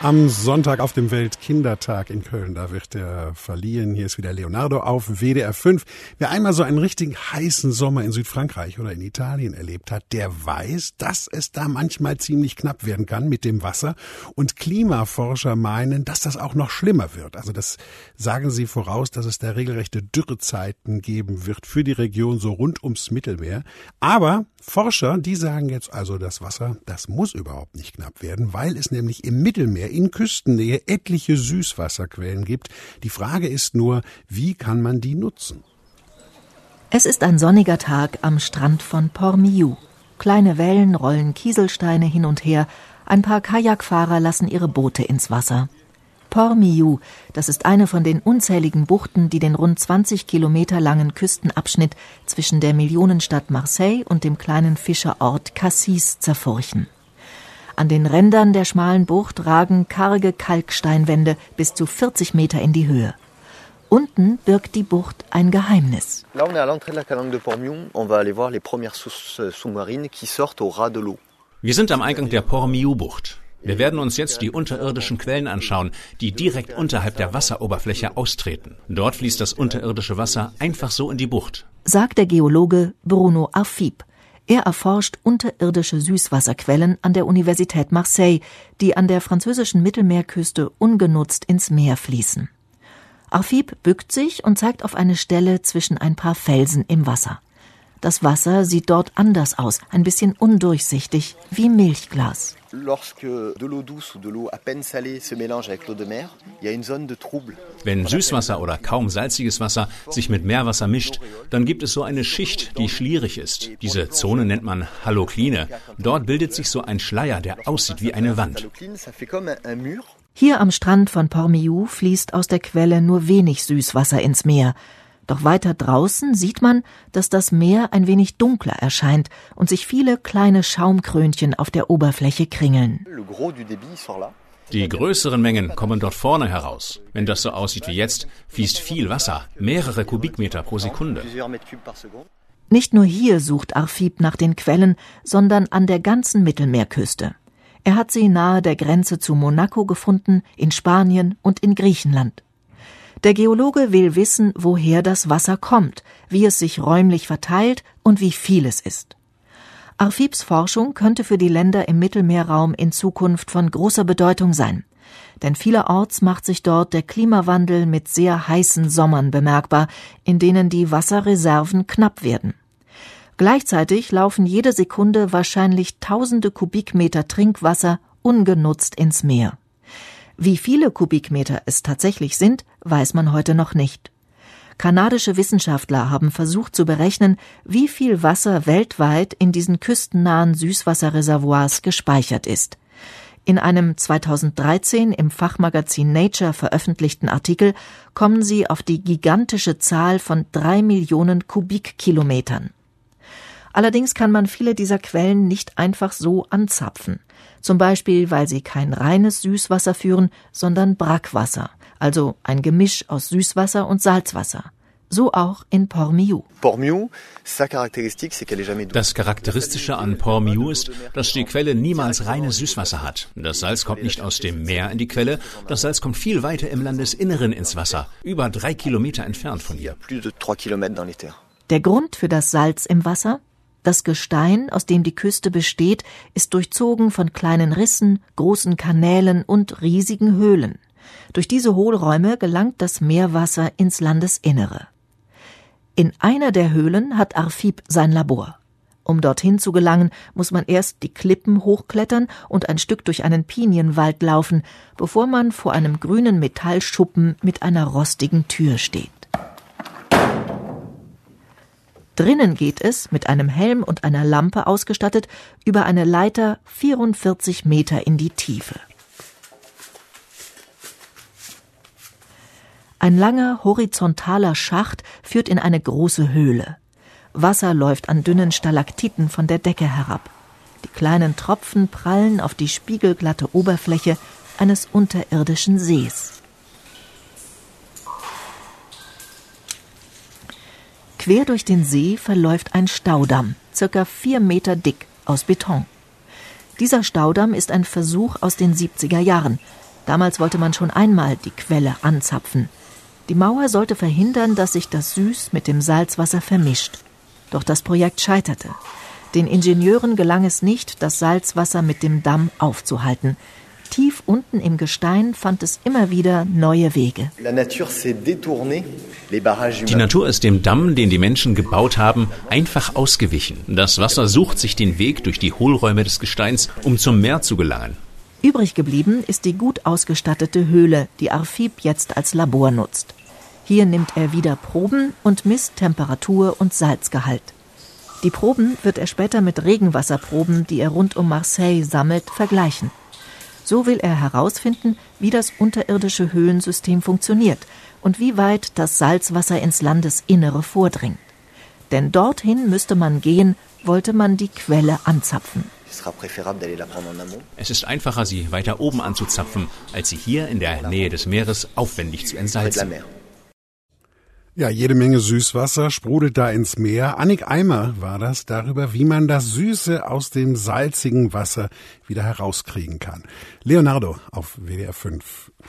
Am Sonntag auf dem Weltkindertag in Köln, da wird er verliehen. Hier ist wieder Leonardo auf WDR 5. Wer einmal so einen richtig heißen Sommer in Südfrankreich oder in Italien erlebt hat, der weiß, dass es da manchmal ziemlich knapp werden kann mit dem Wasser. Und Klimaforscher meinen, dass das auch noch schlimmer wird. Also das sagen sie voraus, dass es da regelrechte Dürrezeiten geben wird für die Region so rund ums Mittelmeer. Aber Forscher, die sagen jetzt also, das Wasser, das muss überhaupt nicht knapp werden, weil es nämlich im Mittelmeer in Küstennähe etliche Süßwasserquellen gibt. Die Frage ist nur, wie kann man die nutzen? Es ist ein sonniger Tag am Strand von Port-Miou. Kleine Wellen rollen Kieselsteine hin und her. Ein paar Kajakfahrer lassen ihre Boote ins Wasser. Port-Miou, das ist eine von den unzähligen Buchten, die den rund 20 Kilometer langen Küstenabschnitt zwischen der Millionenstadt Marseille und dem kleinen Fischerort Cassis zerfurchen. An den Rändern der schmalen Bucht ragen karge Kalksteinwände bis zu 40 Meter in die Höhe. Unten birgt die Bucht ein Geheimnis. Là, on est à l'entrée de la calanque de Port-Miou. On va aller voir les premières sources sous-marines qui sortent au ras de l'eau. Wir sind am Eingang der Port-Miou-Bucht. Wir werden uns jetzt die unterirdischen Quellen anschauen, die direkt unterhalb der Wasseroberfläche austreten. Dort fließt das unterirdische Wasser einfach so in die Bucht, sagt der Geologe Bruno Arfib. Er erforscht unterirdische Süßwasserquellen an der Universität Marseille, die an der französischen Mittelmeerküste ungenutzt ins Meer fließen. Arfib bückt sich und zeigt auf eine Stelle zwischen ein paar Felsen im Wasser. Das Wasser sieht dort anders aus, ein bisschen undurchsichtig, wie Milchglas. Wenn Süßwasser oder kaum salziges Wasser sich mit Meerwasser mischt, dann gibt es so eine Schicht, die schlierig ist. Diese Zone nennt man Halokline. Dort bildet sich so ein Schleier, der aussieht wie eine Wand. Hier am Strand von Port-Miou fließt aus der Quelle nur wenig Süßwasser ins Meer. Doch weiter draußen sieht man, dass das Meer ein wenig dunkler erscheint und sich viele kleine Schaumkrönchen auf der Oberfläche kringeln. Die größeren Mengen kommen dort vorne heraus. Wenn das so aussieht wie jetzt, fließt viel Wasser, mehrere Kubikmeter pro Sekunde. Nicht nur hier sucht Arfib nach den Quellen, sondern an der ganzen Mittelmeerküste. Er hat sie nahe der Grenze zu Monaco gefunden, in Spanien und in Griechenland. Der Geologe will wissen, woher das Wasser kommt, wie es sich räumlich verteilt und wie viel es ist. Arfibs Forschung könnte für die Länder im Mittelmeerraum in Zukunft von großer Bedeutung sein. Denn vielerorts macht sich dort der Klimawandel mit sehr heißen Sommern bemerkbar, in denen die Wasserreserven knapp werden. Gleichzeitig laufen jede Sekunde wahrscheinlich tausende Kubikmeter Trinkwasser ungenutzt ins Meer. Wie viele Kubikmeter es tatsächlich sind, weiß man heute noch nicht. Kanadische Wissenschaftler haben versucht zu berechnen, wie viel Wasser weltweit in diesen küstennahen Süßwasserreservoirs gespeichert ist. In einem 2013 im Fachmagazin Nature veröffentlichten Artikel kommen sie auf die gigantische Zahl von 3 Millionen Kubikkilometern. Allerdings kann man viele dieser Quellen nicht einfach so anzapfen. Zum Beispiel, weil sie kein reines Süßwasser führen, sondern Brackwasser, also ein Gemisch aus Süßwasser und Salzwasser. So auch in Port-Miou. Das Charakteristische an Port-Miou ist, dass die Quelle niemals reines Süßwasser hat. Das Salz kommt nicht aus dem Meer in die Quelle, das Salz kommt viel weiter im Landesinneren ins Wasser, über 3 Kilometer entfernt von hier. Der Grund für das Salz im Wasser? Das Gestein, aus dem die Küste besteht, ist durchzogen von kleinen Rissen, großen Kanälen und riesigen Höhlen. Durch diese Hohlräume gelangt das Meerwasser ins Landesinnere. In einer der Höhlen hat Arfib sein Labor. Um dorthin zu gelangen, muss man erst die Klippen hochklettern und ein Stück durch einen Pinienwald laufen, bevor man vor einem grünen Metallschuppen mit einer rostigen Tür steht. Drinnen geht es, mit einem Helm und einer Lampe ausgestattet, über eine Leiter 44 Meter in die Tiefe. Ein langer, horizontaler Schacht führt in eine große Höhle. Wasser läuft an dünnen Stalaktiten von der Decke herab. Die kleinen Tropfen prallen auf die spiegelglatte Oberfläche eines unterirdischen Sees. Quer durch den See verläuft ein Staudamm, circa 4 Meter dick, aus Beton. Dieser Staudamm ist ein Versuch aus den 70er Jahren. Damals wollte man schon einmal die Quelle anzapfen. Die Mauer sollte verhindern, dass sich das Süß mit dem Salzwasser vermischt. Doch das Projekt scheiterte. Den Ingenieuren gelang es nicht, das Salzwasser mit dem Damm aufzuhalten. Tief unten im Gestein fand es immer wieder neue Wege. Die Natur ist dem Damm, den die Menschen gebaut haben, einfach ausgewichen. Das Wasser sucht sich den Weg durch die Hohlräume des Gesteins, um zum Meer zu gelangen. Übrig geblieben ist die gut ausgestattete Höhle, die Arfip jetzt als Labor nutzt. Hier nimmt er wieder Proben und misst Temperatur und Salzgehalt. Die Proben wird er später mit Regenwasserproben, die er rund um Marseille sammelt, vergleichen. So will er herausfinden, wie das unterirdische Höhlensystem funktioniert und wie weit das Salzwasser ins Landesinnere vordringt. Denn dorthin müsste man gehen, wollte man die Quelle anzapfen. Es ist einfacher, sie weiter oben anzuzapfen, als sie hier in der Nähe des Meeres aufwendig zu entsalzen. Ja, jede Menge Süßwasser sprudelt da ins Meer. Annik Eimer war das darüber, wie man das Süße aus dem salzigen Wasser wieder herauskriegen kann. Leonardo auf WDR 5.